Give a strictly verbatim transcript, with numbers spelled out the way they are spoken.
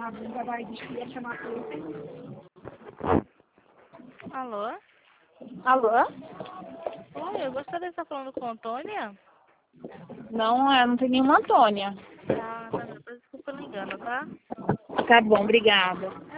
na bunda, vai diz que ia chamar a polícia. Alô? Alô? Oi, eu gostaria de estar falando com a Antônia. Não, é, não tem nenhuma Antônia. Ah, tá, não, desculpa pelo engano, tá? Tá bom, obrigada.